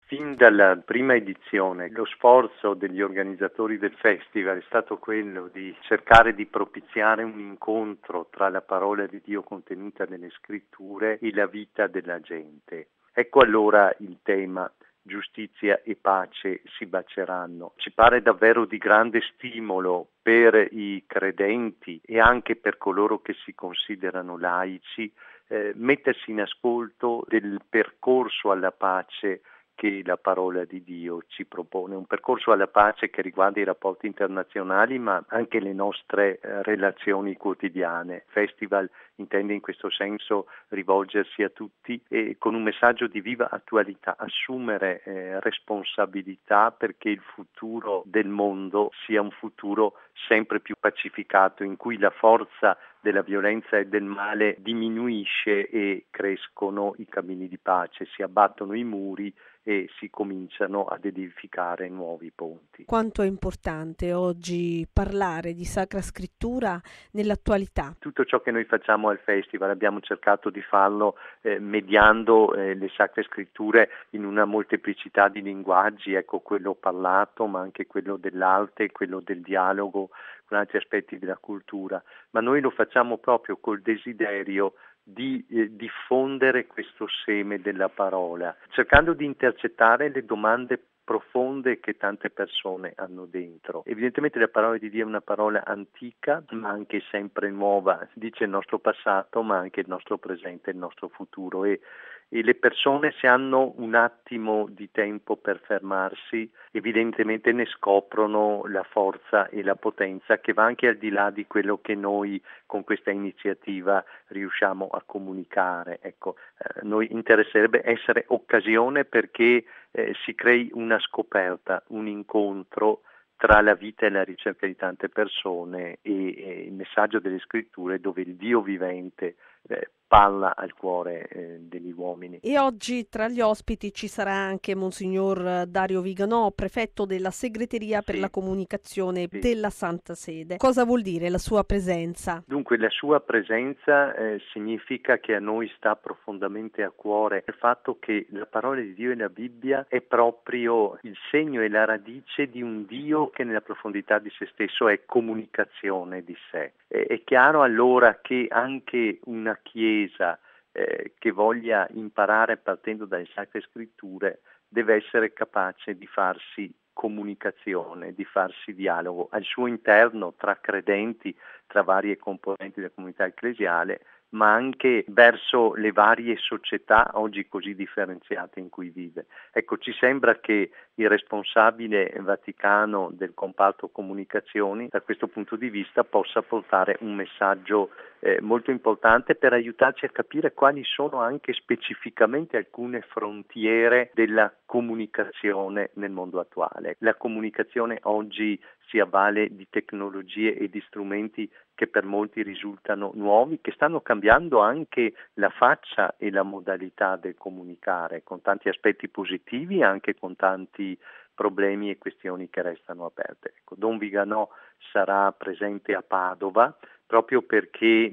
Fin dalla prima edizione lo sforzo degli organizzatori del festival è stato quello di cercare di propiziare un incontro tra la parola di Dio contenuta nelle scritture e la vita della gente. Ecco allora il tema: giustizia e pace si baceranno. Ci pare davvero di grande stimolo per i credenti e anche per coloro che si considerano laici mettersi in ascolto del percorso alla pace che la parola di Dio ci propone, un percorso alla pace che riguarda i rapporti internazionali ma anche le nostre relazioni quotidiane. Festival intende in questo senso rivolgersi a tutti e con un messaggio di viva attualità, assumere responsabilità perché il futuro del mondo sia un futuro sempre più pacificato, in cui la forza della violenza e del male diminuisce e crescono i cammini di pace, si abbattono i muri e si cominciano ad edificare nuovi ponti. Quanto è importante oggi parlare di Sacra Scrittura nell'attualità? Tutto ciò che noi facciamo al festival abbiamo cercato di farlo mediando le Sacre Scritture in una molteplicità di linguaggi, ecco, quello parlato ma anche quello dell'arte, quello del dialogo con altri aspetti della cultura, ma noi lo facciamo proprio col desiderio di diffondere questo seme della parola, cercando di intercettare le domande profonde che tante persone hanno dentro. Evidentemente la parola di Dio è una parola antica, ma anche sempre nuova, dice il nostro passato, ma anche il nostro presente e il nostro futuro. E le persone, se hanno un attimo di tempo per fermarsi, evidentemente ne scoprono la forza e la potenza che va anche al di là di quello che noi con questa iniziativa riusciamo a comunicare. Ecco, noi interesserebbe essere occasione perché si crei una scoperta, un incontro tra la vita e la ricerca di tante persone e il messaggio delle scritture dove il Dio vivente parla al cuore degli uomini. E oggi tra gli ospiti ci sarà anche Monsignor Dario Viganò, prefetto della segreteria per la comunicazione della Santa Sede. Cosa vuol dire la sua presenza? Dunque, la sua presenza significa che a noi sta profondamente a cuore il fatto che la parola di Dio e la Bibbia è proprio il segno e la radice di un Dio che nella profondità di se stesso è comunicazione di sé. È chiaro allora che anche una Chiesa che voglia imparare partendo dalle Sacre Scritture deve essere capace di farsi comunicazione, di farsi dialogo al suo interno tra credenti, tra varie componenti della comunità ecclesiale, ma anche verso le varie società oggi così differenziate in cui vive. Ecco, ci sembra che il responsabile vaticano del comparto comunicazioni da questo punto di vista possa portare un messaggio molto importante per aiutarci a capire quali sono anche specificamente alcune frontiere della comunicazione nel mondo attuale. La comunicazione oggi si avvale di tecnologie e di strumenti che per molti risultano nuovi, che stanno cambiando anche la faccia e la modalità del comunicare, con tanti aspetti positivi e anche con tanti problemi e questioni che restano aperte. Ecco, Don Viganò sarà presente a Padova proprio perché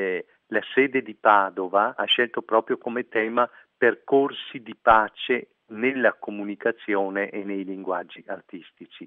la sede di Padova ha scelto proprio come tema percorsi di pace nella comunicazione e nei linguaggi artistici.